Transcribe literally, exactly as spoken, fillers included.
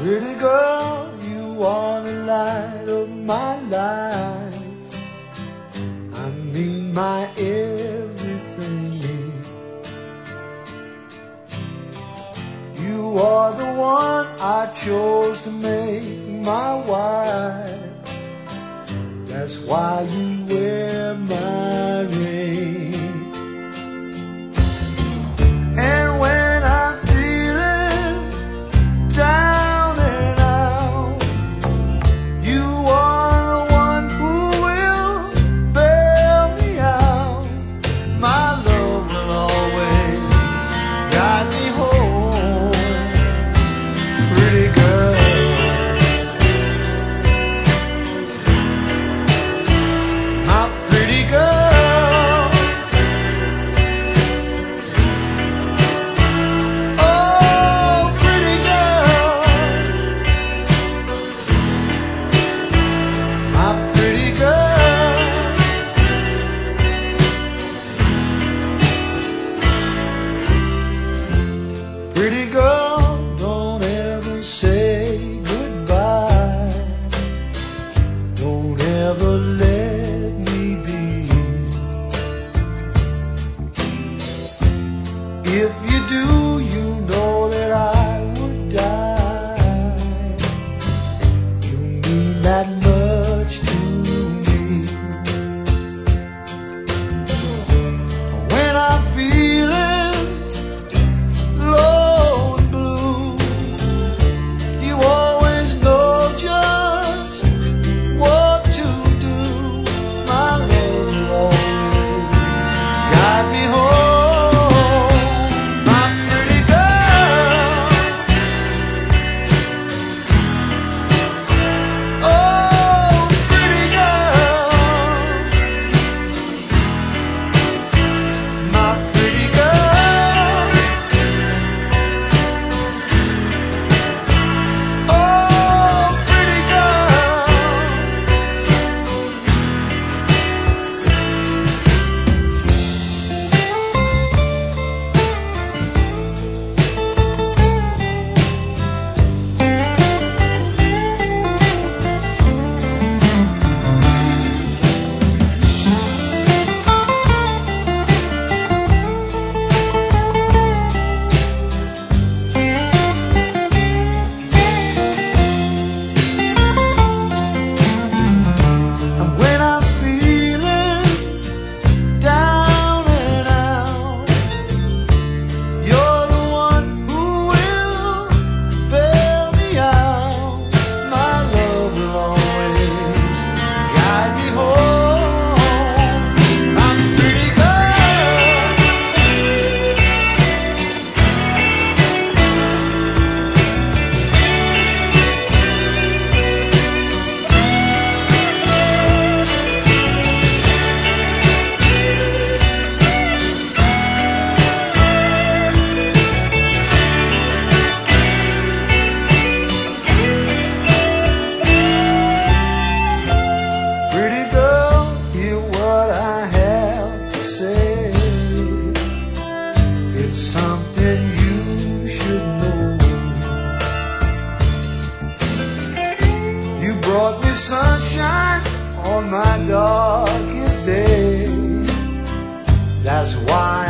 Pretty girl, you are the light of my life. I mean my everything. You are the one I chose to make my wife. That's why you wear my ring. And when I'm feeling down and out, you are the one who will bail me out. My love will always guide me home. Pretty girl, my pretty girl. Oh, pretty girl, my pretty girl. Pretty girl, don't ever say goodbye. Don't ever let me be. If you do, you know that I would die. You mean that much to me. When I'm feeling low and blue, you always know just what to do. My love will always guide me home. My pretty girl. Oh, pretty girl. My pretty girl. Oh, pretty girl. And when I'm feeling down and out, you're the one who will bail me out. My love will always guide me home. My pretty girl. Pretty girl, hear what I have to say. It's something you should know. You brought me sunshine on my darkest day. That's why